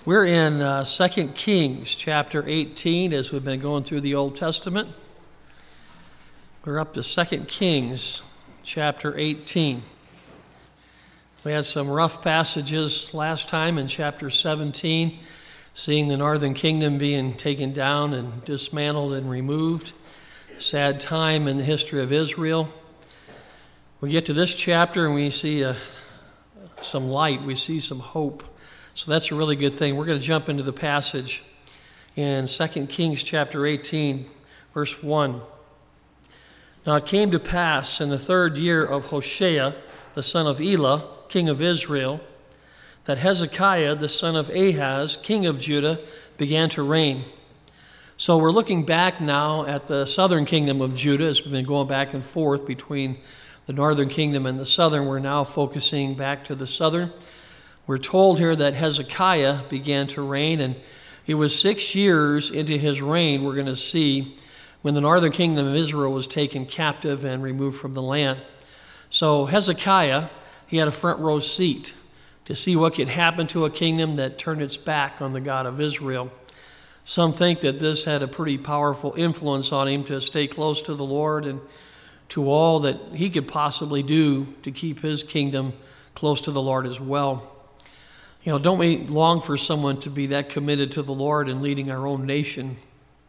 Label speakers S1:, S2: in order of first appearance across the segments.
S1: We're in 2 Kings chapter 18 as we've been going through the Old Testament. We're up to 2 Kings chapter 18. We had some rough passages last time in chapter 17, seeing the northern kingdom being taken down and dismantled and removed. Sad time in the history of Israel. We get to this chapter and we see some light, we see some hope. So that's a really good thing. We're going to jump into the passage in 2 Kings chapter 18, verse 1. Now it came to pass in the 3rd year of Hoshea, the son of Elah, king of Israel, that Hezekiah, the son of Ahaz, king of Judah, began to reign. So we're looking back now at the southern kingdom of Judah as we've been going back and forth between the northern kingdom and the southern. We're now focusing back to the southern. We're told here that Hezekiah began to reign, and it was 6 years into his reign, we're going to see, when the northern kingdom of Israel was taken captive and removed from the land. So Hezekiah, he had a front row seat to see what could happen to a kingdom that turned its back on the God of Israel. Some think that this had a pretty powerful influence on him to stay close to the Lord and to all that he could possibly do to keep his kingdom close to the Lord as well. You know, don't we long for someone to be that committed to the Lord and leading our own nation?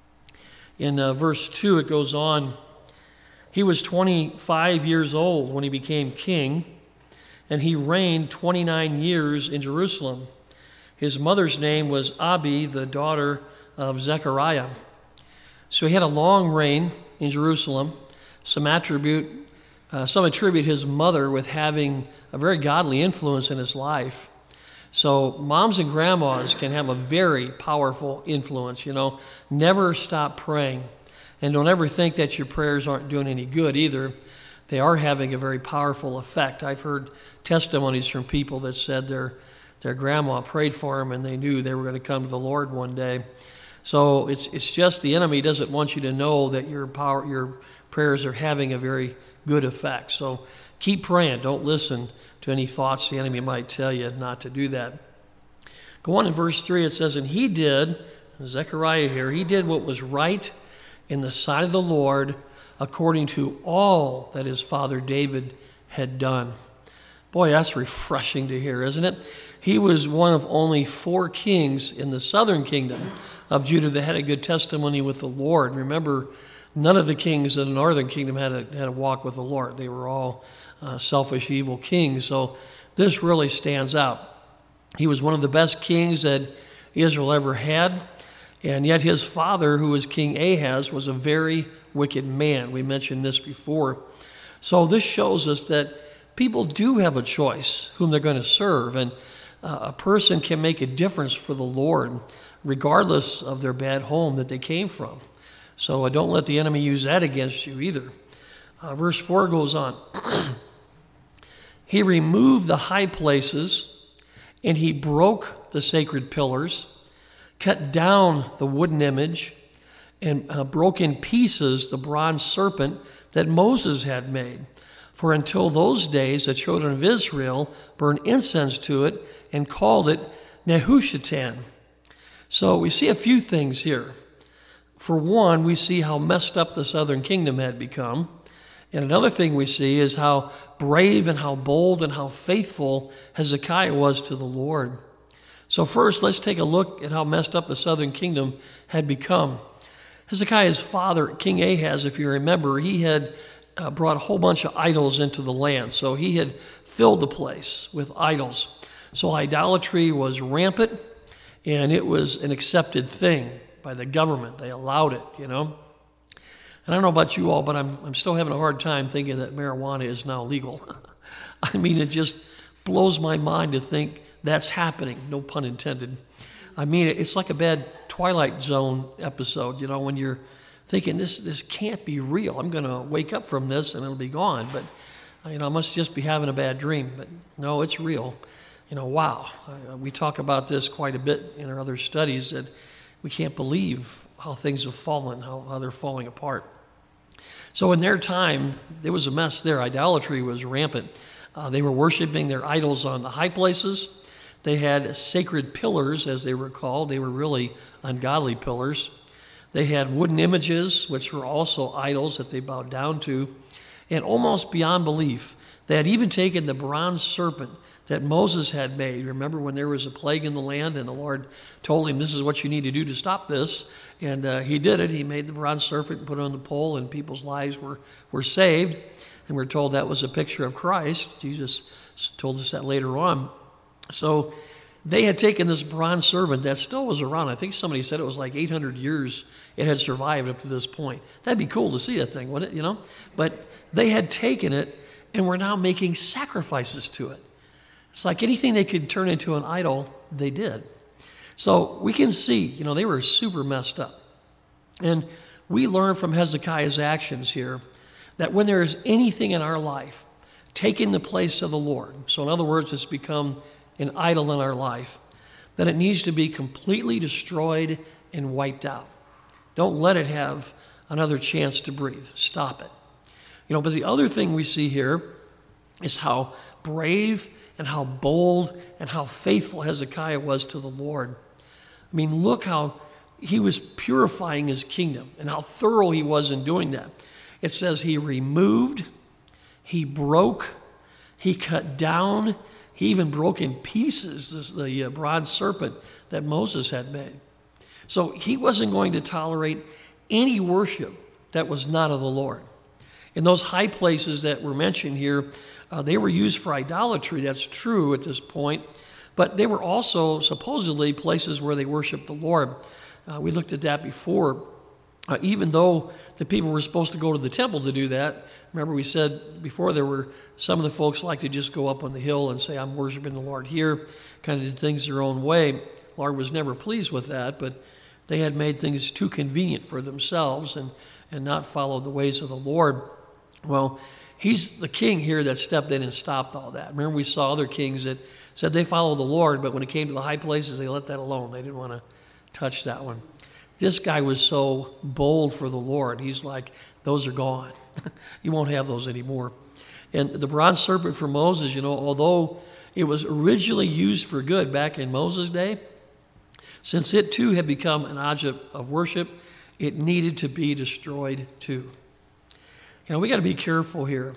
S1: In verse 2, it goes on, he was 25 years old when he became king, and he reigned 29 years in Jerusalem. His mother's name was Abi, the daughter of Zechariah. So he had a long reign in Jerusalem. Some attribute his mother with having a very godly influence in his life. So moms and grandmas can have a very powerful influence, you know. Never stop praying. And don't ever think that your prayers aren't doing any good either. They are having a very powerful effect. I've heard testimonies from people that said their grandma prayed for them and they knew they were going to come to the Lord one day. So it's just the enemy doesn't want you to know that your prayers are having a very good effect. So keep praying. Don't listen to any thoughts the enemy might tell you not to do that. Go on in verse 3, it says, and he did, Zechariah here, he did what was right in the sight of the Lord according to all that his father David had done. Boy, that's refreshing to hear, isn't it? He was one of only 4 kings in the southern kingdom of Judah that had a good testimony with the Lord. Remember, none of the kings in the northern kingdom had a walk with the Lord. They were all selfish, evil kings. So this really stands out. He was one of the best kings that Israel ever had, and yet his father, who was King Ahaz, was a very wicked man. We mentioned this before. So this shows us that people do have a choice whom they're going to serve, and a person can make a difference for the Lord regardless of their bad home that they came from. So don't let the enemy use that against you either. Verse 4 goes on. He removed the high places, and he broke the sacred pillars, cut down the wooden image, and broke in pieces the bronze serpent that Moses had made. For until those days the children of Israel burned incense to it and called it Nehushtan. So we see a few things here. For one, we see how messed up the southern kingdom had become. And another thing we see is how brave and how bold and how faithful Hezekiah was to the Lord. So first, let's take a look at how messed up the southern kingdom had become. Hezekiah's father, King Ahaz, if you remember, he had brought a whole bunch of idols into the land. So he had filled the place with idols. So idolatry was rampant, and it was an accepted thing by the government. They allowed it, you know. And I don't know about you all, but I'm still having a hard time thinking that marijuana is now legal. I mean, it just blows my mind to think that's happening, no pun intended. I mean, it's like a bad Twilight Zone episode, you know, when you're thinking this can't be real. I'm going to wake up from this and it'll be gone. But, you know, I must just be having a bad dream. But no, it's real. You know, wow. We talk about this quite a bit in our other studies that we can't believe how things have fallen, how they're falling apart. So in their time, there was a mess there. Idolatry was rampant. They were worshiping their idols on the high places. They had sacred pillars, as they were called. They were really ungodly pillars. They had wooden images, which were also idols that they bowed down to. And almost beyond belief, they had even taken the bronze serpent that Moses had made. Remember when there was a plague in the land and the Lord told him, this is what you need to do to stop this. And he did it. He made the bronze serpent and put it on the pole, and people's lives were saved. And we're told that was a picture of Christ. Jesus told us that later on. So they had taken this bronze serpent that still was around. I think somebody said it was like 800 years it had survived up to this point. That'd be cool to see that thing, wouldn't it? But they had taken it and were now making sacrifices to it. It's like anything they could turn into an idol, they did. So we can see, they were super messed up. And we learn from Hezekiah's actions here that when there is anything in our life taking the place of the Lord, so in other words, it's become an idol in our life, that it needs to be completely destroyed and wiped out. Don't let it have another chance to breathe. Stop it. But the other thing we see here is how brave and how bold and how faithful Hezekiah was to the Lord. I mean, look how he was purifying his kingdom and how thorough he was in doing that. It says he removed, he broke, he cut down, he even broke in pieces the bronze serpent that Moses had made. So he wasn't going to tolerate any worship that was not of the Lord. In those high places that were mentioned here, they were used for idolatry. That's true at this point. But they were also supposedly places where they worshiped the Lord. We looked at that before. Even though the people were supposed to go to the temple to do that, remember we said before there were some of the folks like to just go up on the hill and say, I'm worshiping the Lord here, kind of did things their own way. The Lord was never pleased with that, but they had made things too convenient for themselves and not followed the ways of the Lord. Well, he's the king here that stepped in and stopped all that. Remember we saw other kings that said they followed the Lord, but when it came to the high places, they let that alone. They didn't want to touch that one. This guy was so bold for the Lord. He's like, those are gone. You won't have those anymore. And the bronze serpent for Moses, although it was originally used for good back in Moses' day, since it too had become an object of worship, it needed to be destroyed too. We got to be careful here.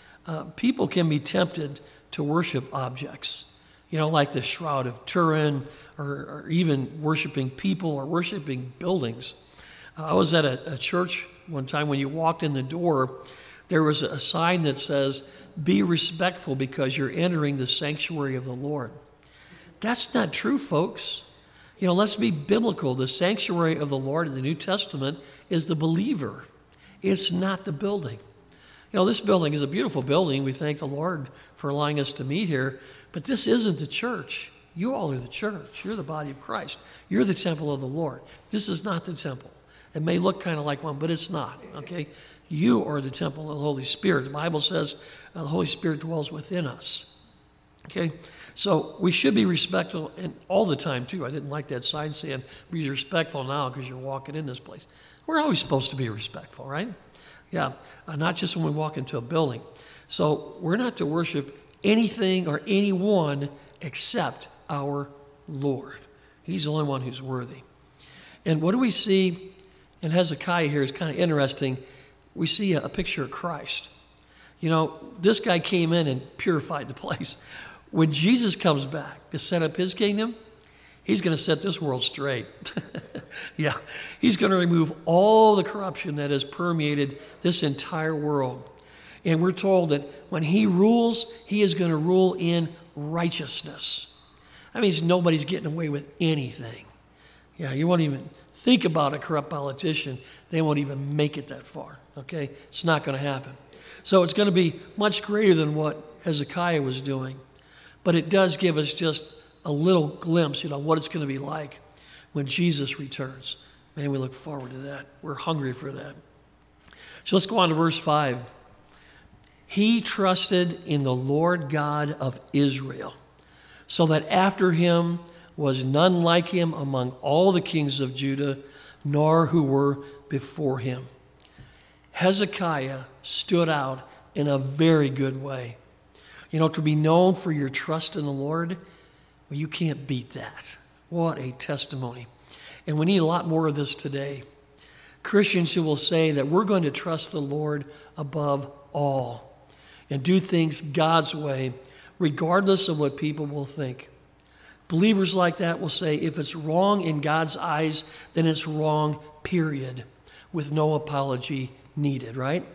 S1: People can be tempted to worship objects, like the Shroud of Turin, or even worshiping people or worshiping buildings. I was at a church one time. When you walked in the door, there was a sign that says, be respectful because you're entering the sanctuary of the Lord. That's not true, folks. Let's be biblical. The sanctuary of the Lord in the New Testament is the believer. It's not the building. This building is a beautiful building. We thank the Lord for allowing us to meet here, but this isn't the church. You all are the church. You're the body of Christ. You're the temple of the Lord. This is not the temple. It may look kind of like one, but it's not, okay? You are the temple of the Holy Spirit. The Bible says the Holy Spirit dwells within us, okay? So we should be respectful and all the time, too. I didn't like that sign saying, be respectful now because you're walking in this place. We're always supposed to be respectful, right? Yeah, not just when we walk into a building. So we're not to worship anything or anyone except our Lord. He's the only one who's worthy. And what do we see in Hezekiah here is kind of interesting. We see a picture of Christ. This guy came in and purified the place. When Jesus comes back to set up his kingdom, he's going to set this world straight. Yeah, he's going to remove all the corruption that has permeated this entire world. And we're told that when he rules, he is going to rule in righteousness. That means nobody's getting away with anything. Yeah, you won't even think about a corrupt politician. They won't even make it that far, okay? It's not going to happen. So it's going to be much greater than what Hezekiah was doing. But it does give us just a little glimpse, what it's going to be like when Jesus returns. Man, we look forward to that. We're hungry for that. So let's go on to verse 5. He trusted in the Lord God of Israel, so that after him was none like him among all the kings of Judah, nor who were before him. Hezekiah stood out in a very good way. To be known for your trust in the Lord, Well, you can't beat that. What a testimony. And we need a lot more of this today. Christians who will say that we're going to trust the Lord above all and do things God's way, regardless of what people will think. Believers like that will say, if it's wrong in God's eyes, then it's wrong, period, with no apology needed, right?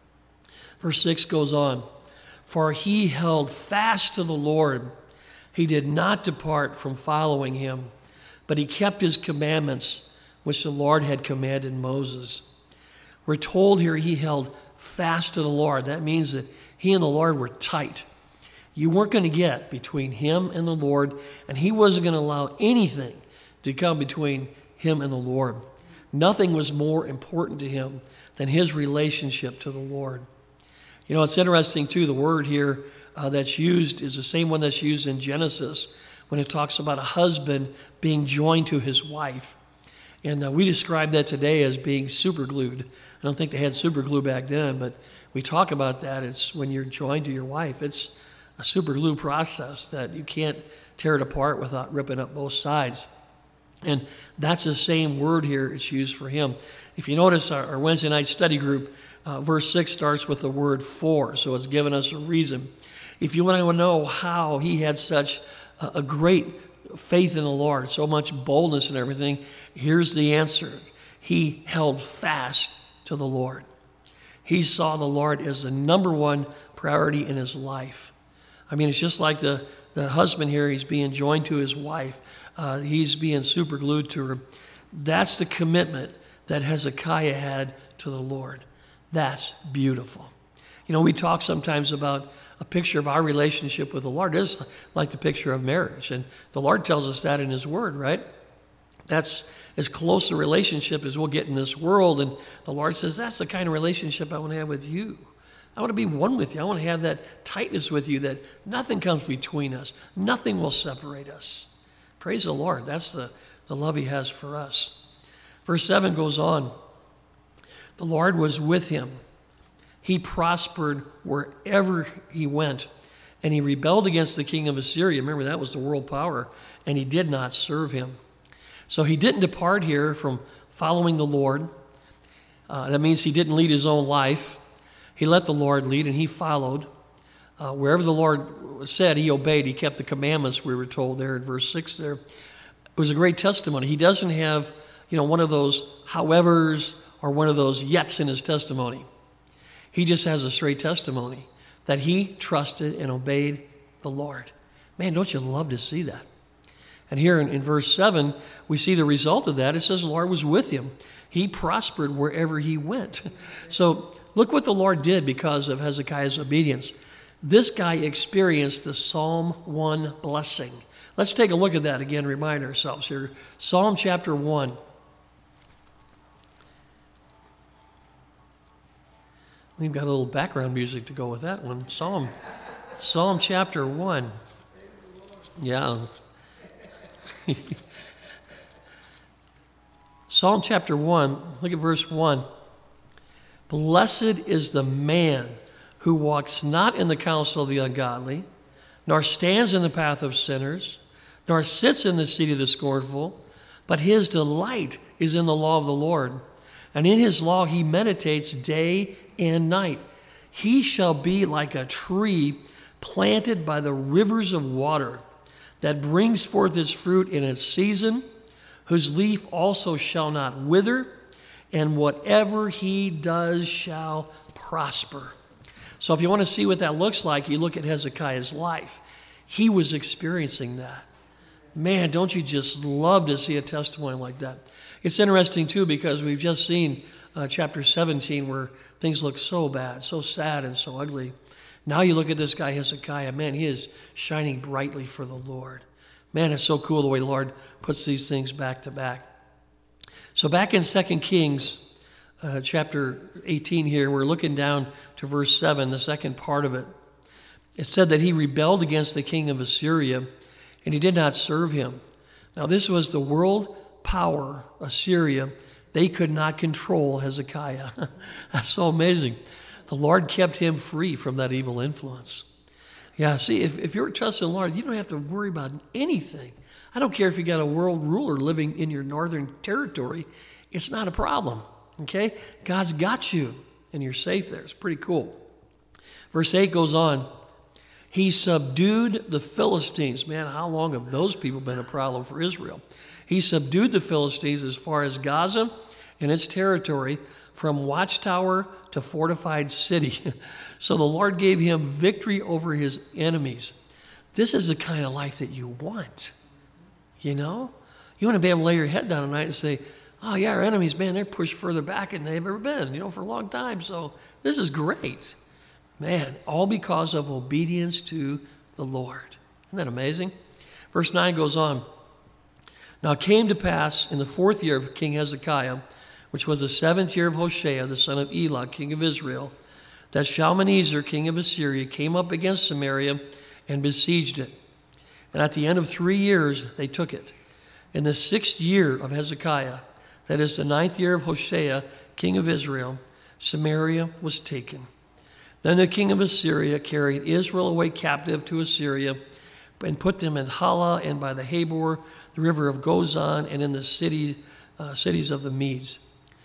S1: Verse 6 goes on, for he held fast to the Lord. He did not depart from following him, but he kept his commandments, which the Lord had commanded Moses. We're told here he held fast to the Lord. That means that he and the Lord were tight. You weren't going to get between him and the Lord, and he wasn't going to allow anything to come between him and the Lord. Nothing was more important to him than his relationship to the Lord. You know, it's interesting, too, the word here that's used is the same one that's used in Genesis when it talks about a husband being joined to his wife. And we describe that today as being superglued. I don't think they had superglue back then, but we talk about that. It's when you're joined to your wife. It's a superglue process that you can't tear it apart without ripping up both sides. And that's the same word here it's used for him. If you notice our Wednesday night study group, verse 6 starts with the word for, so it's given us a reason. If you want to know how he had such a great faith in the Lord, so much boldness and everything, here's the answer. He held fast to the Lord. He saw the Lord as the number one priority in his life. I mean, it's just like the husband here, he's being joined to his wife. He's being super glued to her. That's the commitment that Hezekiah had to the Lord. That's beautiful. You know, we talk sometimes about a picture of our relationship with the Lord is like the picture of marriage. And the Lord tells us that in his word, right? That's as close a relationship as we'll get in this world. And the Lord says, that's the kind of relationship I want to have with you. I want to be one with you. I want to have that tightness with you that nothing comes between us. Nothing will separate us. Praise the Lord. That's the love he has for us. Verse 7 goes on. The Lord was with him. He prospered wherever he went, and he rebelled against the king of Assyria. Remember, that was the world power, and he did not serve him. So he didn't depart here from following the Lord. That means he didn't lead his own life. He let the Lord lead, and he followed. Wherever the Lord said, he obeyed. He kept the commandments, we were told there in verse 6 there. It was a great testimony. He doesn't have, one of those howevers or one of those yets in his testimony. He just has a straight testimony that he trusted and obeyed the Lord. Man, don't you love to see that? And here in verse 7, we see the result of that. It says the Lord was with him. He prospered wherever he went. So look what the Lord did because of Hezekiah's obedience. This guy experienced the Psalm 1 blessing. Let's take a look at that again, remind ourselves here. Psalm chapter 1. We've got a little background music to go with that one. Psalm chapter 1. Yeah. Psalm chapter 1, look at verse 1. Blessed is the man who walks not in the counsel of the ungodly, nor stands in the path of sinners, nor sits in the seat of the scornful, but his delight is in the law of the Lord. And in his law he meditates day and night. He shall be like a tree planted by the rivers of water, that brings forth its fruit in its season, whose leaf also shall not wither, and whatever he does shall prosper. So if you want to see what that looks like, you look at Hezekiah's life. He was experiencing that. Man, don't you just love to see a testimony like that? It's interesting, too, because we've just seen chapter 17 where things look so bad, so sad, and so ugly. Now you look at this guy, Hezekiah. Man, he is shining brightly for the Lord. Man, it's so cool the way the Lord puts these things back to back. So back in 2 Kings chapter 18 here, we're looking down to verse 7, the second part of it. It said that he rebelled against the king of Assyria, and he did not serve him. Now this was the world power, Assyria. They could not control Hezekiah. That's so amazing. The Lord kept him free from that evil influence. Yeah, see, if you're trusting the Lord, you don't have to worry about anything. I don't care if you got a world ruler living in your northern territory. It's not a problem, okay? God's got you, and you're safe there. It's pretty cool. Verse 8 goes on. He subdued the Philistines. Man, how long have those people been a problem for Israel? He subdued the Philistines as far as Gaza and its territory, from watchtower to fortified city. So the Lord gave him victory over his enemies. This is the kind of life that you want, you know? You want to be able to lay your head down at night and say, oh, yeah, our enemies, man, they're pushed further back than they've ever been, for a long time. So this is great. Man, all because of obedience to the Lord. Isn't that amazing? Verse 9 goes on. Now it came to pass in the 4th year of King Hezekiah, which was the 7th year of Hoshea, the son of Elah, king of Israel, that Shalmaneser, king of Assyria, came up against Samaria and besieged it. And at the end of 3 years, they took it. In the 6th year of Hezekiah, that is the 9th year of Hoshea, king of Israel, Samaria was taken. Then the king of Assyria carried Israel away captive to Assyria and put them in Hala and by the Habor, the river of Gozan, and in the cities of the Medes.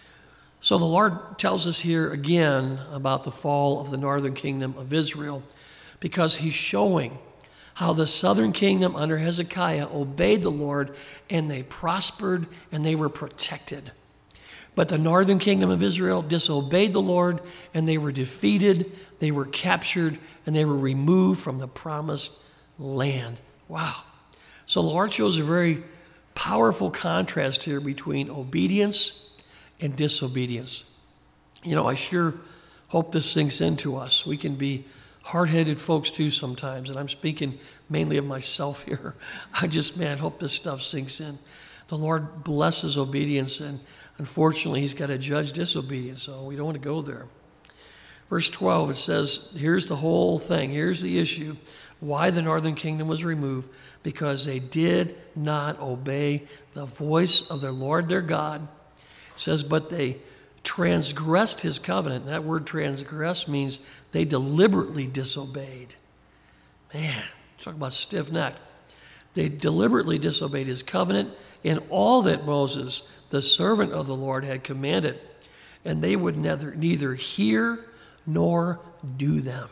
S1: So the Lord tells us here again about the fall of the northern kingdom of Israel, because he's showing how the southern kingdom under Hezekiah obeyed the Lord, and they prospered and they were protected. But the northern kingdom of Israel disobeyed the Lord, and they were defeated, they were captured, and they were removed from the promised land. Wow. So the Lord shows a very powerful contrast here between obedience and disobedience. I sure hope this sinks into us. We can be hard-headed folks too sometimes, and I'm speaking mainly of myself here. I just, hope this stuff sinks in. The Lord blesses obedience, and unfortunately, he's got to judge disobedience, so we don't want to go there. Verse 12, it says, here's the whole thing. Here's the issue. Why the northern kingdom was removed. Because they did not obey the voice of their Lord their God. It says, but they transgressed his covenant. That word transgress means they deliberately disobeyed. Man, talk about stiff-necked. They deliberately disobeyed his covenant in all that Moses, the servant of the Lord, had commanded, and they would neither hear nor do them.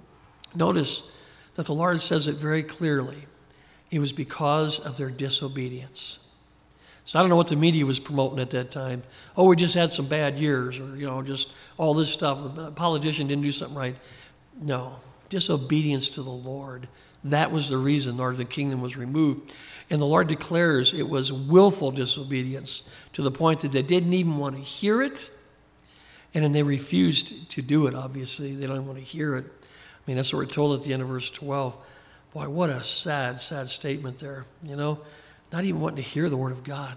S1: Notice that the Lord says it very clearly. It was because of their disobedience. So I don't know what the media was promoting at that time. Oh, we just had some bad years, or, just all this stuff. A politician didn't do something right. No, disobedience to the Lord. That was the reason the northern kingdom was removed. And the Lord declares it was willful disobedience to the point that they didn't even want to hear it. And then they refused to do it, obviously. They don't want to hear it. That's what we're told at the end of verse 12. Boy, what a sad, sad statement there, Not even wanting to hear the word of God.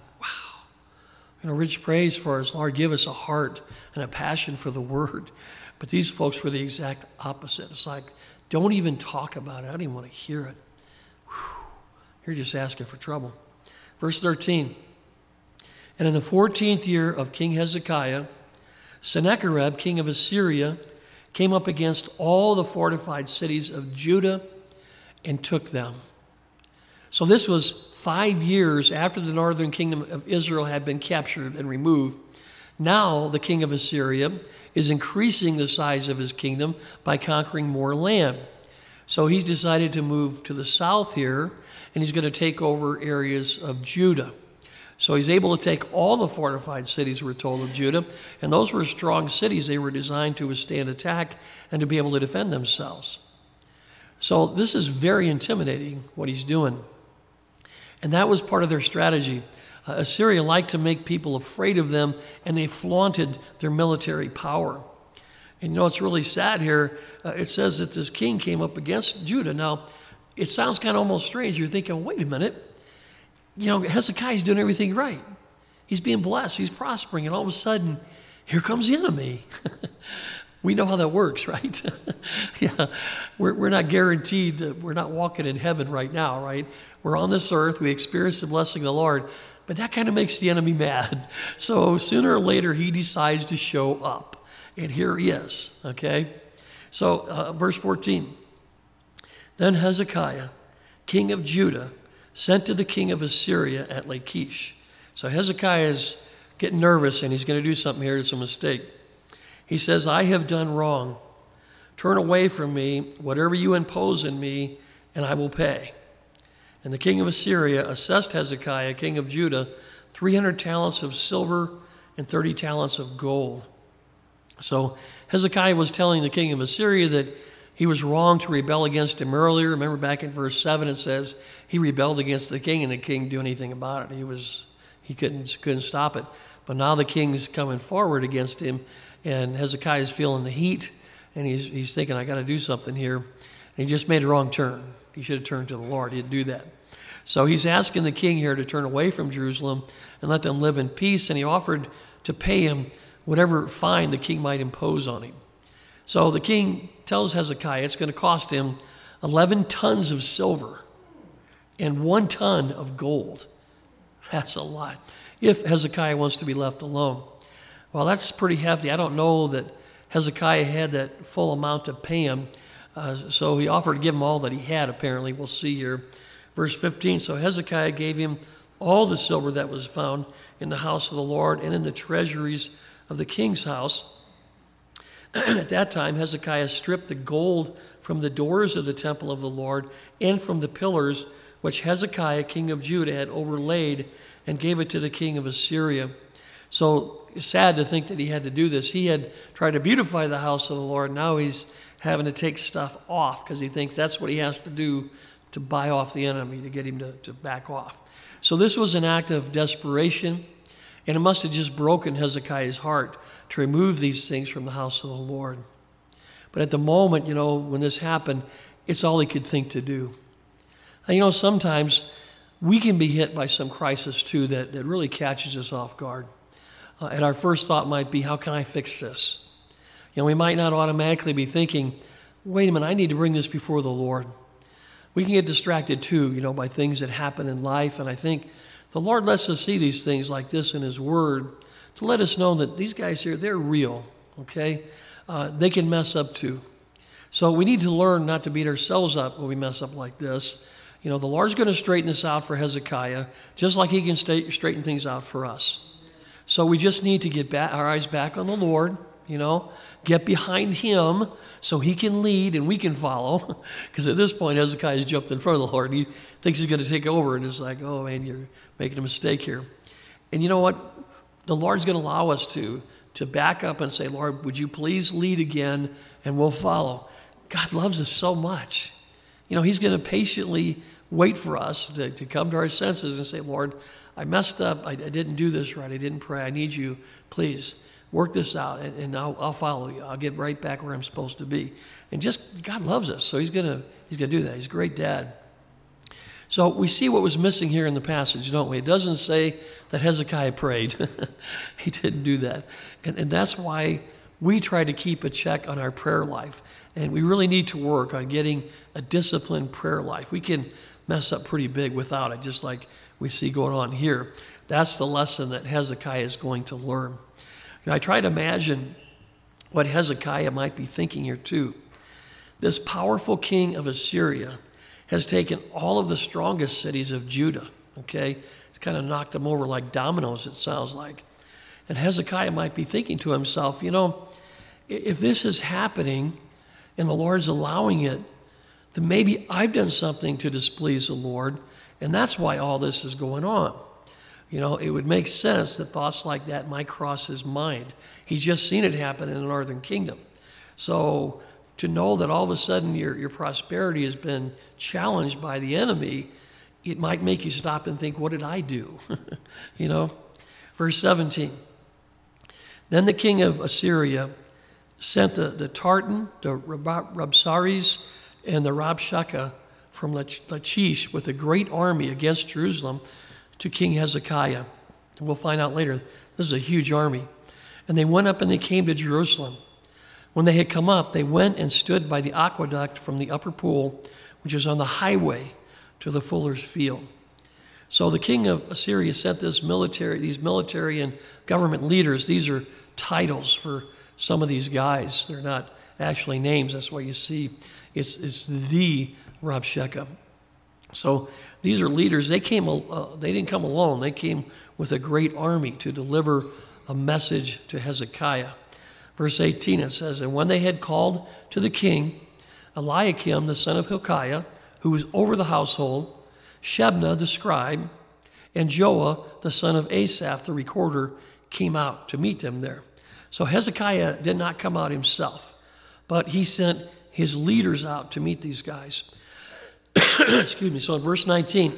S1: Wow. Rich praise for us. Lord, give us a heart and a passion for the word. But these folks were the exact opposite. It's like, don't even talk about it. I don't even want to hear it. Whew. You're just asking for trouble. Verse 13. And in the 14th year of King Hezekiah, Sennacherib, king of Assyria, came up against all the fortified cities of Judah and took them. So this was 5 years after the northern kingdom of Israel had been captured and removed. Now the king of Assyria is increasing the size of his kingdom by conquering more land. So he's decided to move to the south here, and he's going to take over areas of Judah. So he's able to take all the fortified cities, we're told, of Judah, and those were strong cities. They were designed to withstand attack and to be able to defend themselves. So this is very intimidating, what he's doing. And that was part of their strategy. Assyria liked to make people afraid of them, and they flaunted their military power. And it's really sad here. It says that this king came up against Judah. Now, it sounds kind of almost strange. You're thinking, wait a minute. Hezekiah's doing everything right. He's being blessed. He's prospering. And all of a sudden, here comes the enemy. We know how that works, right? Yeah, we're not guaranteed that we're not walking in heaven right now, right? We're on this earth. We experience the blessing of the Lord. But that kind of makes the enemy mad. So sooner or later, he decides to show up. And here he is, okay? So verse 14. Then Hezekiah, king of Judah, sent to the king of Assyria at Lachish. So Hezekiah is getting nervous, and he's going to do something here. It's a mistake. He says, I have done wrong. Turn away from me, whatever you impose on me, and I will pay. And the king of Assyria assessed Hezekiah, king of Judah, 300 talents of silver and 30 talents of gold. So Hezekiah was telling the king of Assyria that he was wrong to rebel against him earlier. Remember back in verse 7 it says he rebelled against the king and the king didn't do anything about it. He couldn't stop it. But now the king's coming forward against him, and Hezekiah's feeling the heat, and he's thinking, I got to do something here. And he just made a wrong turn. He should have turned to the Lord. He didn't do that. So he's asking the king here to turn away from Jerusalem and let them live in peace, and he offered to pay him whatever fine the king might impose on him. So the king tells Hezekiah it's going to cost him 11 tons of silver and 1 ton of gold. That's a lot, if Hezekiah wants to be left alone. Well, that's pretty hefty. I don't know that Hezekiah had that full amount to pay him, so he offered to give him all that he had, apparently. We'll see here. Verse 15, so Hezekiah gave him all the silver that was found in the house of the Lord and in the treasuries of the king's house. At that time, Hezekiah stripped the gold from the doors of the temple of the Lord and from the pillars which Hezekiah, king of Judah, had overlaid, and gave it to the king of Assyria. So it's sad to think that he had to do this. He had tried to beautify the house of the Lord. Now he's having to take stuff off because he thinks that's what he has to do to buy off the enemy, to get him to back off. So this was an act of desperation, and it must have just broken Hezekiah's heart to remove these things from the house of the Lord. But at the moment, when this happened, it's all he could think to do. And sometimes we can be hit by some crisis too that really catches us off guard. And our first thought might be, how can I fix this? We might not automatically be thinking, wait a minute, I need to bring this before the Lord. We can get distracted too, by things that happen in life. And I think the Lord lets us see these things like this in His Word to let us know that these guys here, they're real, okay? They can mess up too. So we need to learn not to beat ourselves up when we mess up like this. The Lord's going to straighten this out for Hezekiah, just like He can straighten things out for us. So we just need to get our eyes back on the Lord, get behind Him so He can lead and we can follow. Because at this point, Hezekiah's jumped in front of the Lord. He thinks he's going to take over, and it's like, oh, man, you're making a mistake here. And you know what? The Lord's going to allow us to back up and say, Lord, would you please lead again, and we'll follow. God loves us so much. He's going to patiently wait for us to come to our senses and say, Lord, I messed up. I didn't do this right. I didn't pray. I need you. Please work this out, and I'll follow you. I'll get right back where I'm supposed to be. And God loves us, so He's gonna do that. He's a great dad. So we see what was missing here in the passage, don't we? It doesn't say that Hezekiah prayed. He didn't do that. And that's why we try to keep a check on our prayer life. And we really need to work on getting a disciplined prayer life. We can mess up pretty big without it, just like we see going on here. That's the lesson that Hezekiah is going to learn. I try to imagine what Hezekiah might be thinking here too. This powerful king of Assyria has taken all of the strongest cities of Judah, okay? It's kind of knocked them over like dominoes, it sounds like. And Hezekiah might be thinking to himself, if this is happening and the Lord's allowing it, then maybe I've done something to displease the Lord, and that's why all this is going on. It would make sense that thoughts like that might cross his mind. He's just seen it happen in the northern kingdom. So to know that all of a sudden your prosperity has been challenged by the enemy, it might make you stop and think, what did I do? Verse 17. Then the king of Assyria sent the Tartan, the Rabsaris, and the Rabshakeh from Lachish with a great army against Jerusalem to King Hezekiah. And we'll find out later, this is a huge army. And they went up and they came to Jerusalem. When they had come up, they went and stood by the aqueduct from the upper pool, which is on the highway to the fuller's field. So the king of Assyria sent these military and government leaders. These are titles for some of these guys. They're not actually names. That's why you see It's the Rabshakeh. So these are leaders. They didn't come alone. They came with a great army to deliver a message to Hezekiah. Verse 18, it says, "And when they had called to the king, Eliakim, the son of Hilkiah, who was over the household, Shebna, the scribe, and Joah, the son of Asaph, the recorder, came out to meet them there." So Hezekiah did not come out himself, but he sent his leaders out to meet these guys. Excuse me. So in verse 19,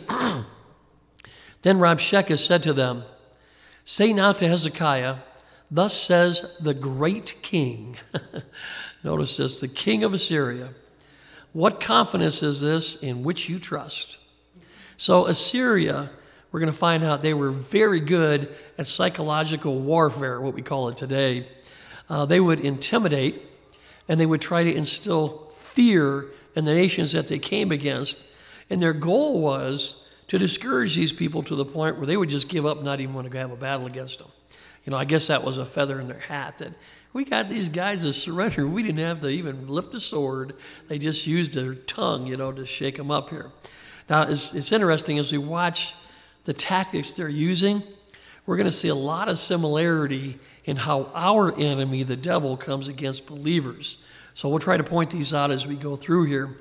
S1: then Rabshakeh said to them, "Say now to Hezekiah, thus says the great king." Notice this, the king of Assyria. "What confidence is this in which you trust?" So Assyria, we're going to find out they were very good at psychological warfare, what we call it today. They would intimidate, and they would try to instill fear in the nations that they came against. And their goal was to discourage these people to the point where they would just give up, not even want to have a battle against them. I guess that was a feather in their hat, that we got these guys to surrender. We didn't have to even lift a sword. They just used their tongue, to shake them up here. Now, it's interesting as we watch the tactics they're using, we're going to see a lot of similarity in how our enemy, the devil, comes against believers. So we'll try to point these out as we go through here.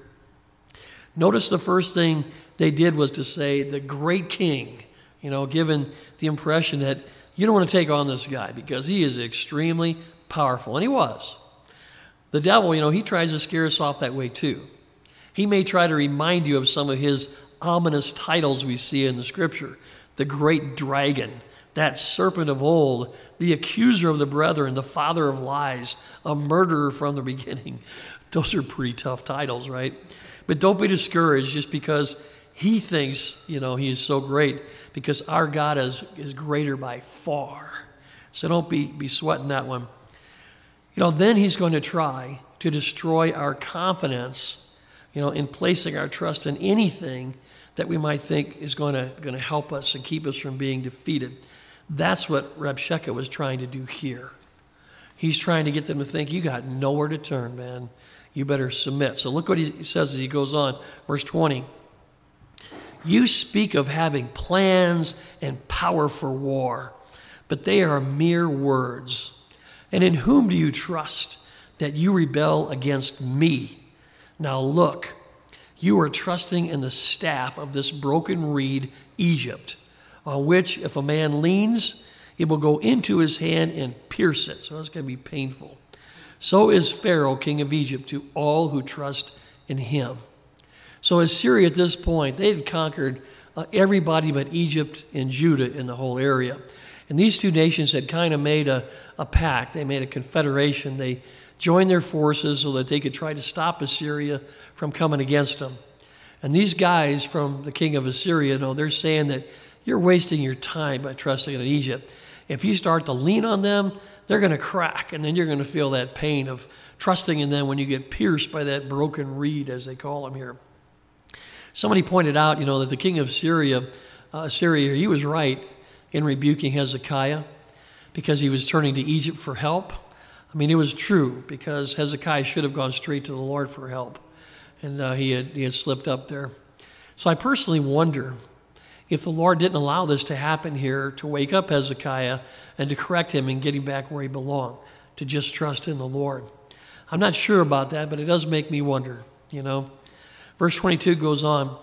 S1: Notice the first thing they did was to say, the great king, given the impression that you don't want to take on this guy because he is extremely powerful. And he was. The devil, he tries to scare us off that way too. He may try to remind you of some of his ominous titles we see in the scripture. The great dragon, that serpent of old, the accuser of the brethren, the father of lies, a murderer from the beginning. Those are pretty tough titles, right? But don't be discouraged just because he thinks, he is so great, because our God is greater by far. So don't be sweating that one. Then he's going to try to destroy our confidence, in placing our trust in anything that we might think is going to help us and keep us from being defeated. That's what Rabshakeh was trying to do here. He's trying to get them to think, you got nowhere to turn, man. You better submit. So look what he says as he goes on. Verse 20. "You speak of having plans and power for war, but they are mere words. And in whom do you trust that you rebel against me? Now look, you are trusting in the staff of this broken reed, Egypt, on which if a man leans, it will go into his hand and pierce it." So it's going to be painful. "So is Pharaoh, king of Egypt, to all who trust in him." So Assyria at this point, they had conquered everybody but Egypt and Judah in the whole area. And these two nations had kind of made a pact. They made a confederation. They joined their forces so that they could try to stop Assyria from coming against them. And these guys from the king of Assyria, they're saying that you're wasting your time by trusting in Egypt. If you start to lean on them, they're going to crack, and then you're going to feel that pain of trusting in them when you get pierced by that broken reed, as they call them here. Somebody pointed out, that the king of Syria, he was right in rebuking Hezekiah because he was turning to Egypt for help. It was true, because Hezekiah should have gone straight to the Lord for help, and he had slipped up there. So I personally wonder if the Lord didn't allow this to happen here to wake up Hezekiah and to correct him and get him back where he belonged, to just trust in the Lord. I'm not sure about that, but it does make me wonder, Verse 22 goes on,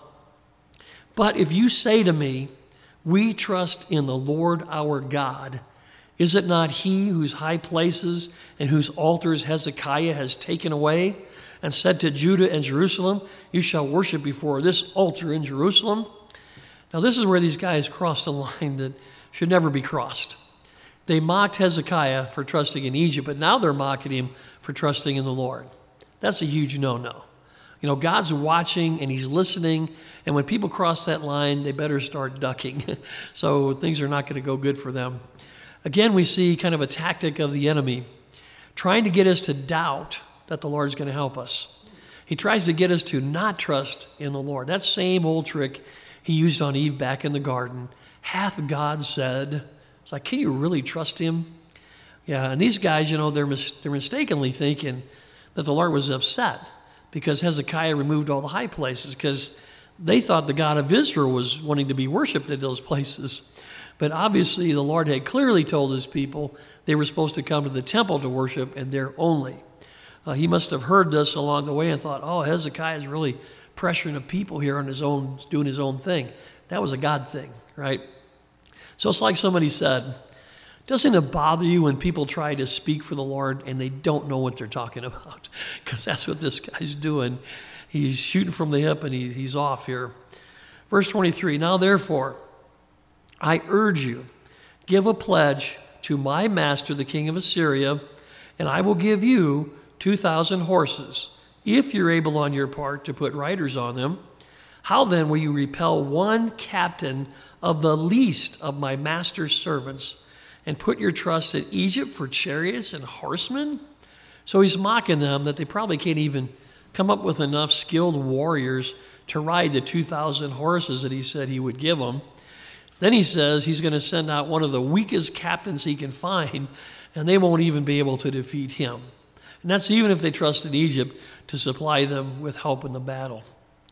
S1: "But if you say to me, we trust in the Lord our God, is it not he whose high places and whose altars Hezekiah has taken away and said to Judah and Jerusalem, you shall worship before this altar in Jerusalem?" Now this is where these guys crossed a line that should never be crossed. They mocked Hezekiah for trusting in Egypt, but now they're mocking him for trusting in the Lord. That's a huge no-no. God's watching and he's listening, and when people cross that line, they better start ducking. So things are not going to go good for them. Again, we see kind of a tactic of the enemy trying to get us to doubt that the Lord's going to help us. He tries to get us to not trust in the Lord. That same old trick he used on Eve back in the garden. Hath God said? It's like, can you really trust him? Yeah, and these guys, they're mistakenly thinking that the Lord was upset because Hezekiah removed all the high places, because they thought the God of Israel was wanting to be worshipped at those places. But obviously the Lord had clearly told his people they were supposed to come to the temple to worship, and there only. He must have heard this along the way and thought, oh, Hezekiah is really pressuring the people here on his own, doing his own thing. That was a God thing, right? So it's like somebody said, doesn't it bother you when people try to speak for the Lord and they don't know what they're talking about? Because that's what this guy's doing. He's shooting from the hip and he's off here. Verse 23, now therefore, I urge you, give a pledge to my master, the king of Assyria, and I will give you 2,000 horses, if you're able on your part to put riders on them. How then will you repel one captain of the least of my master's servants and put your trust in Egypt for chariots and horsemen? So he's mocking them that they probably can't even come up with enough skilled warriors to ride the 2,000 horses that he said he would give them. Then he says he's going to send out one of the weakest captains he can find, and they won't even be able to defeat him. And that's even if they trust in Egypt to supply them with help in the battle.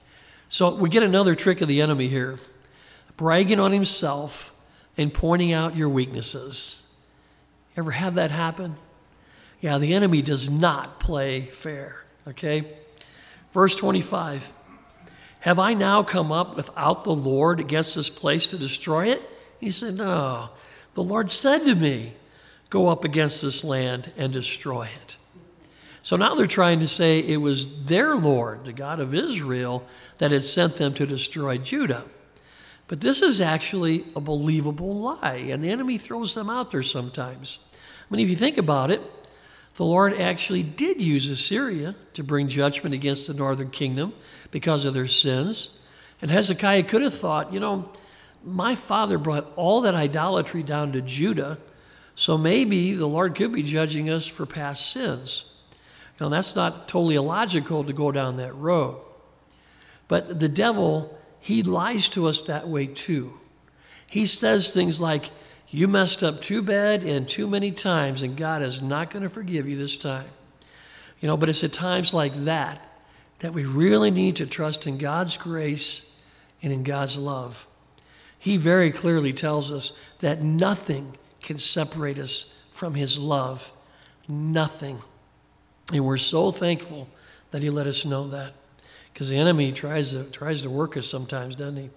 S1: So we get another trick of the enemy here, bragging on himself and pointing out your weaknesses. Ever have that happen? Yeah, the enemy does not play fair, okay? Verse 25, have I now come up without the Lord against this place to destroy it? He said, no, the Lord said to me, go up against this land and destroy it. So now they're trying to say it was their Lord, the God of Israel, that had sent them to destroy Judah. But this is actually a believable lie, and the enemy throws them out there sometimes. I mean, if you think about it, the Lord actually did use Assyria to bring judgment against the northern kingdom because of their sins. And Hezekiah could have thought, my father brought all that idolatry down to Judah, so maybe the Lord could be judging us for past sins. Now, that's not totally illogical to go down that road. But the devil, he lies to us that way too. He says things like, you messed up too bad and too many times, and God is not going to forgive you this time. But it's at times like that we really need to trust in God's grace and in God's love. He very clearly tells us that nothing can separate us from his love. Nothing. And we're so thankful that he let us know that, because the enemy tries to work us sometimes, doesn't he?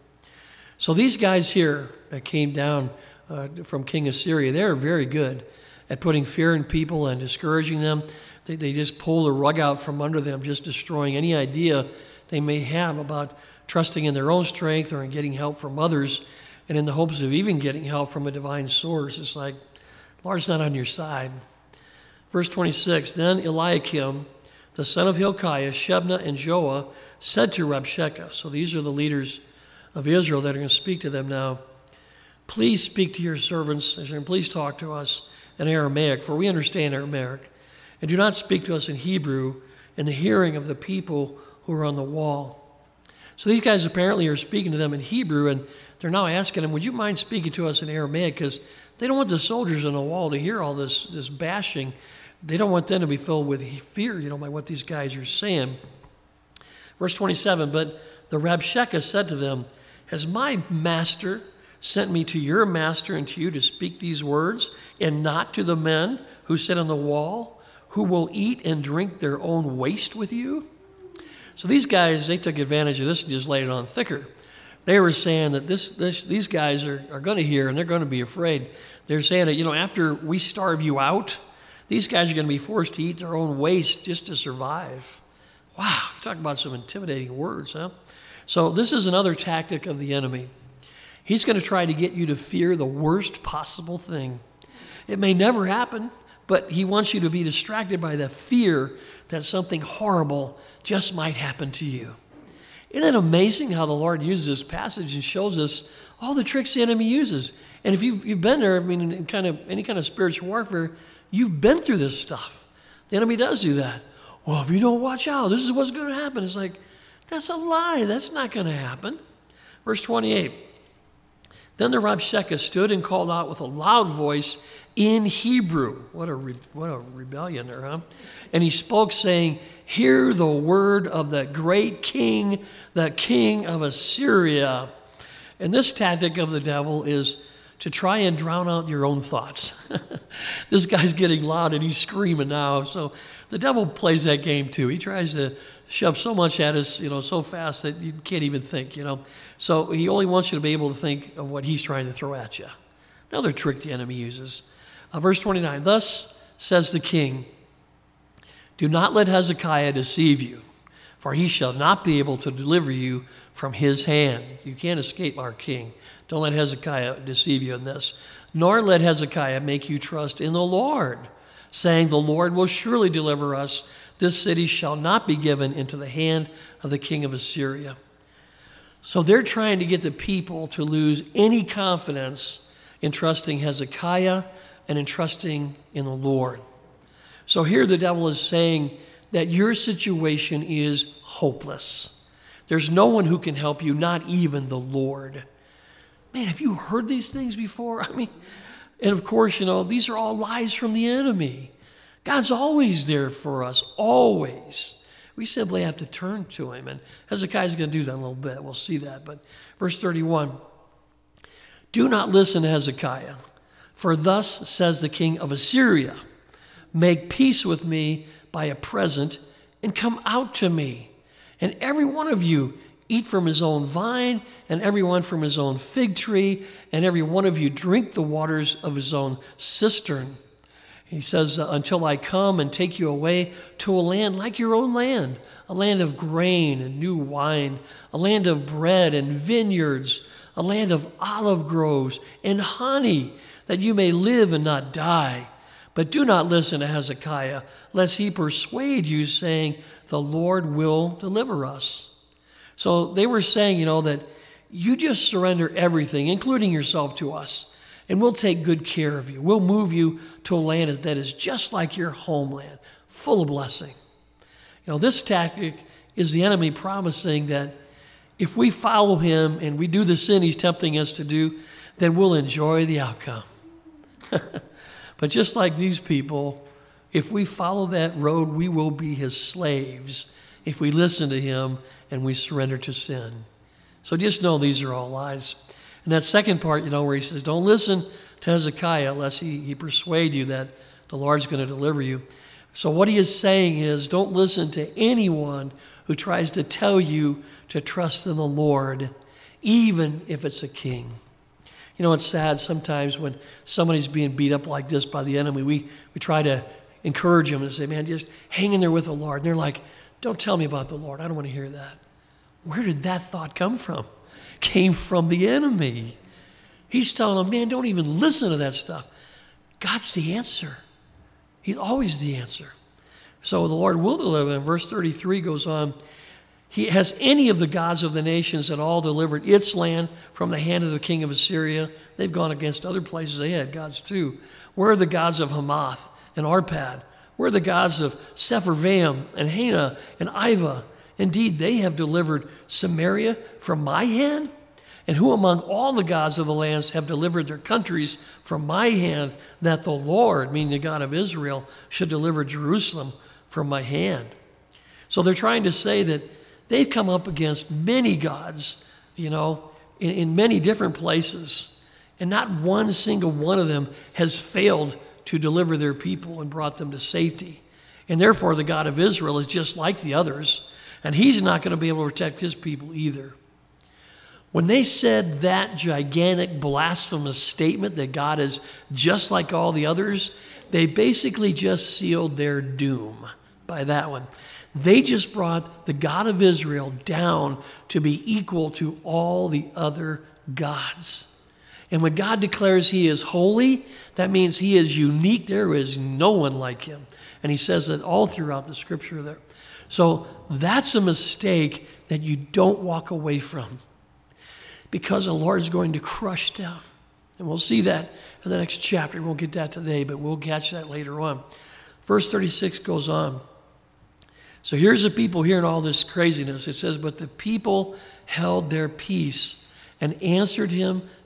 S1: So these guys here that came down from King Assyria, they're very good at putting fear in people and discouraging them. They just pull the rug out from under them, just destroying any idea they may have about trusting in their own strength or in getting help from others, and in the hopes of even getting help from a divine source. It's like, Lord's not on your side. Verse 26, then Eliakim, the son of Hilkiah, Shebna, and Joah said to Rabshakeh, so these are the leaders of Israel that are going to speak to them now, please speak to your servants, and please talk to us in Aramaic, for we understand Aramaic, and do not speak to us in Hebrew in the hearing of the people who are on the wall. So these guys apparently are speaking to them in Hebrew, and they're now asking them, would you mind speaking to us in Aramaic? Because they don't want the soldiers on the wall to hear all this bashing. They don't want them to be filled with fear, by what these guys are saying. Verse 27, but the Rabshakeh said to them, has my master sent me to your master and to you to speak these words, and not to the men who sit on the wall, who will eat and drink their own waste with you? So these guys, they took advantage of this and just laid it on thicker. They were saying that these guys are going to hear, and they're going to be afraid. They're saying that, after we starve you out, these guys are going to be forced to eat their own waste just to survive. Wow, you talk about some intimidating words, huh? So this is another tactic of the enemy. He's going to try to get you to fear the worst possible thing. It may never happen, but he wants you to be distracted by the fear that something horrible just might happen to you. Isn't it amazing how the Lord uses this passage and shows us all the tricks the enemy uses? And if you've been there, in any kind of spiritual warfare, you've been through this stuff. The enemy does do that. Well, if you don't watch out, this is what's going to happen. It's like, that's a lie. That's not going to happen. Verse 28. Then the Rabshakeh stood and called out with a loud voice in Hebrew. What a rebellion there, huh? And he spoke, saying, hear the word of the great king, the king of Assyria. And this tactic of the devil is to try and drown out your own thoughts. This guy's getting loud and he's screaming now. So the devil plays that game too. He tries to shove so much at us, so fast that you can't even think, So he only wants you to be able to think of what he's trying to throw at you. Another trick the enemy uses. Verse 29, thus says the king, do not let Hezekiah deceive you, for he shall not be able to deliver you from his hand. You can't escape our king. Don't let Hezekiah deceive you in this. Nor let Hezekiah make you trust in the Lord, saying, the Lord will surely deliver us. This city shall not be given into the hand of the king of Assyria. So they're trying to get the people to lose any confidence in trusting Hezekiah and in trusting in the Lord. So here the devil is saying that your situation is hopeless. There's no one who can help you, not even the Lord. Man, have you heard these things before? And of course, these are all lies from the enemy. God's always there for us, always. We simply have to turn to him. And Hezekiah's going to do that in a little bit. We'll see that. But verse 31, do not listen to Hezekiah, for thus says the king of Assyria, make peace with me by a present and come out to me. And every one of you eat from his own vine, and every one from his own fig tree, and every one of you drink the waters of his own cistern. He says, until I come and take you away to a land like your own land, a land of grain and new wine, a land of bread and vineyards, a land of olive groves and honey, that you may live and not die. But do not listen to Hezekiah, lest he persuade you, saying, the Lord will deliver us. So they were saying, that you just surrender everything, including yourself, to us, and we'll take good care of you. We'll move you to a land that is just like your homeland, full of blessing. This tactic is the enemy promising that if we follow him and we do the sin he's tempting us to do, then we'll enjoy the outcome. But just like these people, if we follow that road, we will be his slaves if we listen to him and we surrender to sin. So just know these are all lies. And that second part, where he says, don't listen to Hezekiah lest he persuade you that the Lord's going to deliver you. So what he is saying is, don't listen to anyone who tries to tell you to trust in the Lord, even if it's a king. It's sad sometimes when somebody's being beat up like this by the enemy. We try to encourage them and say, man, just hang in there with the Lord. And they're like, don't tell me about the Lord. I don't want to hear that. Where did that thought come from? Came from the enemy. He's telling them, man, don't even listen to that stuff. God's the answer. He's always the answer. So the Lord will deliver them. Verse 33 goes on, has any of the gods of the nations at all delivered its land from the hand of the king of Assyria? They've gone against other places. They had gods too. Where are the gods of Hamath and Arpad? Where are the gods of Sepharvaim and Hena and Iva? Indeed, they have delivered Samaria from my hand. And who among all the gods of the lands have delivered their countries from my hand, that the Lord, meaning the God of Israel, should deliver Jerusalem from my hand? So they're trying to say that they've come up against many gods, in many different places. And not one single one of them has failed to deliver their people and brought them to safety. And therefore, the God of Israel is just like the others, and he's not going to be able to protect his people either. When they said that gigantic blasphemous statement that God is just like all the others, they basically just sealed their doom by that one. They just brought the God of Israel down to be equal to all the other gods. And when God declares he is holy, that means he is unique. There is no one like him. And he says that all throughout the scripture there. So that's a mistake that you don't walk away from, because the Lord is going to crush them. And we'll see that in the next chapter. We won't get that today, but we'll catch that later on. Verse 36 goes on. So here's the people hearing all this craziness. It says, but the people held their peace and answered him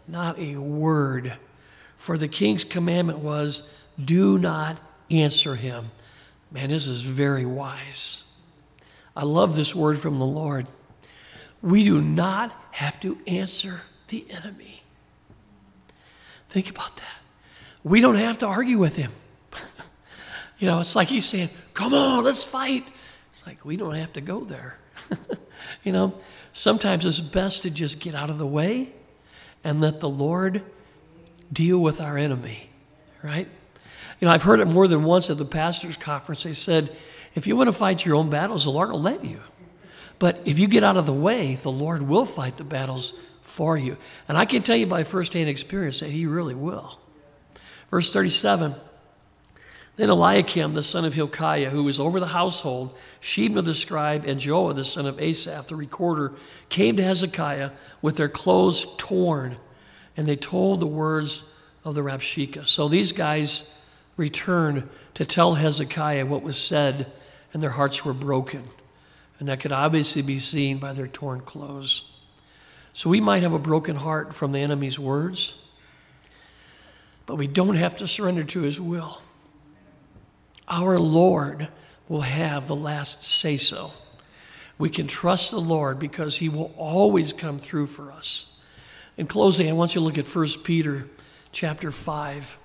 S1: not a word. For the king's commandment was, do not answer him. Man, this is very wise. I love this word from the Lord. We do not have to answer the enemy. Think about that. We don't have to argue with him. It's like he's saying, come on, let's fight. It's like, we don't have to go there. Sometimes it's best to just get out of the way and let the Lord deal with our enemy, right? I've heard it more than once at the pastor's conference. They said, if you want to fight your own battles, the Lord will let you. But if you get out of the way, the Lord will fight the battles for you. And I can tell you by firsthand experience that he really will. Verse 37, then Eliakim, the son of Hilkiah, who was over the household, Shebna the scribe, and Joah, the son of Asaph, the recorder, came to Hezekiah with their clothes torn, and they told the words of the Rabshakeh. So these guys returned to tell Hezekiah what was said, and their hearts were broken. And that could obviously be seen by their torn clothes. So we might have a broken heart from the enemy's words, but we don't have to surrender to his will. Our Lord will have the last say-so. We can trust the Lord because he will always come through for us. In closing, I want you to look at 1 Peter chapter 5.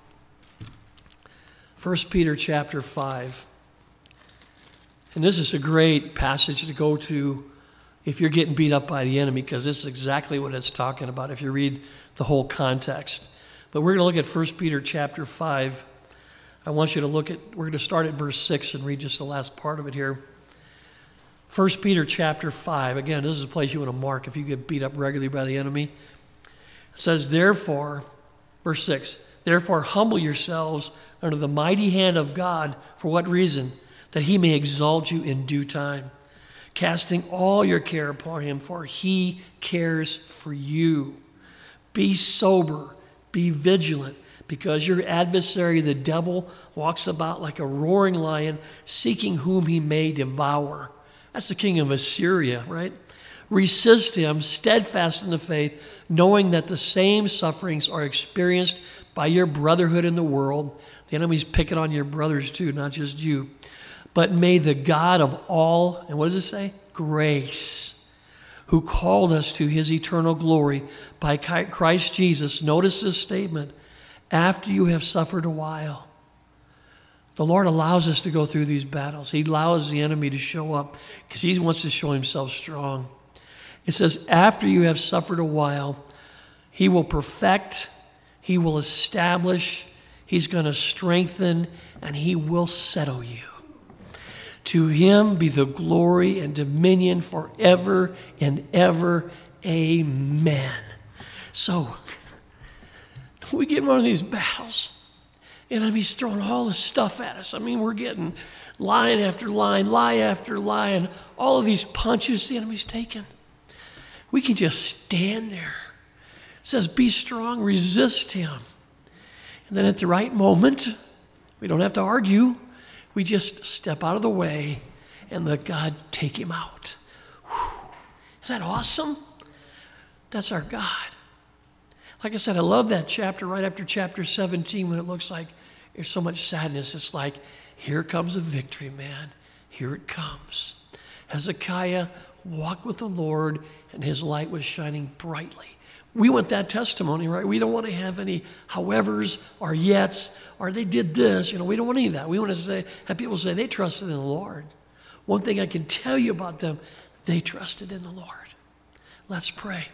S1: 1 Peter chapter 5. And this is a great passage to go to if you're getting beat up by the enemy, because this is exactly what it's talking about if you read the whole context. But we're going to look at 1 Peter chapter 5. I want you to look at, we're going to start at verse 6 and read just the last part of it here. 1 Peter chapter 5. Again, this is a place you want to mark if you get beat up regularly by the enemy. It says, therefore, verse 6, therefore humble yourselves under the mighty hand of God. For what reason? That he may exalt you in due time, casting all your care upon him, for he cares for you. Be sober, be vigilant, because your adversary, the devil, walks about like a roaring lion, seeking whom he may devour. That's the king of Assyria, right? Resist him, steadfast in the faith, knowing that the same sufferings are experienced by your brotherhood in the world. The enemy's picking on your brothers too, not just you. But may the God of all, and what does it say? Grace, who called us to his eternal glory by Christ Jesus. Notice this statement. After you have suffered a while. The Lord allows us to go through these battles. He allows the enemy to show up because he wants to show himself strong. It says, after you have suffered a while, he will perfect, he will establish, he's going to strengthen, and he will settle you. To him be the glory and dominion forever and ever. Amen. So, we get in one of these battles, and enemy's throwing all this stuff at us. I mean, we're getting line after line, lie after lie, and all of these punches the enemy's taking. We can just stand there. It says, be strong, resist him. And then at the right moment, we don't have to argue. We just step out of the way and let God take him out. Whew. Isn't that awesome? That's our God. Like I said, I love that chapter right after chapter 17 when it looks like there's so much sadness. It's like, here comes a victory, man. Here it comes. Hezekiah walked with the Lord and his light was shining brightly. We want that testimony, right? We don't want to have any howevers or yets or they did this. We don't want any of that. We want to have people say they trusted in the Lord. One thing I can tell you about them, they trusted in the Lord. Let's pray.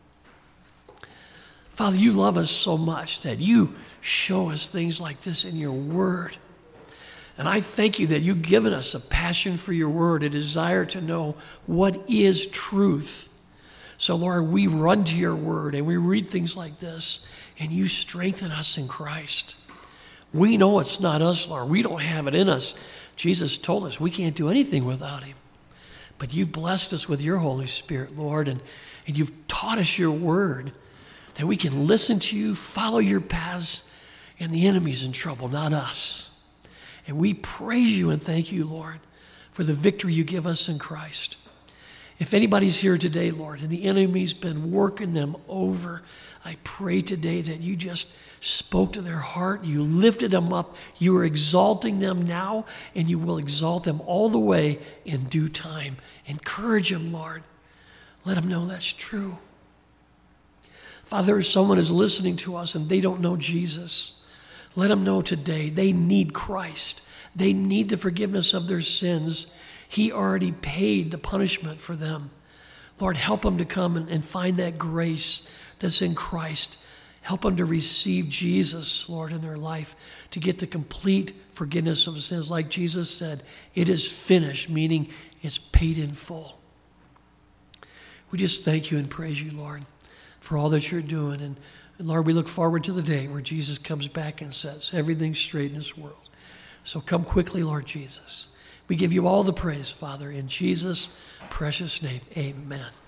S1: Father, you love us so much that you show us things like this in your word. And I thank you that you've given us a passion for your word, a desire to know what is truth. So, Lord, we run to your word and we read things like this, and you strengthen us in Christ. We know it's not us, Lord. We don't have it in us. Jesus told us we can't do anything without him. But you've blessed us with your Holy Spirit, Lord, and you've taught us your word that we can listen to you, follow your paths, and the enemy's in trouble, not us. And we praise you and thank you, Lord, for the victory you give us in Christ. If anybody's here today, Lord, and the enemy's been working them over, I pray today that you just spoke to their heart, you lifted them up, you are exalting them now, and you will exalt them all the way in due time. Encourage them, Lord. Let them know that's true. Father, if someone is listening to us and they don't know Jesus, let them know today they need Christ. They need the forgiveness of their sins. He already paid the punishment for them. Lord, help them to come and find that grace that's in Christ. Help them to receive Jesus, Lord, in their life, to get the complete forgiveness of sins. Like Jesus said, it is finished, meaning it's paid in full. We just thank you and praise you, Lord, for all that you're doing. And Lord, we look forward to the day where Jesus comes back and sets everything straight in this world. So come quickly, Lord Jesus. We give you all the praise, Father, in Jesus' precious name. Amen.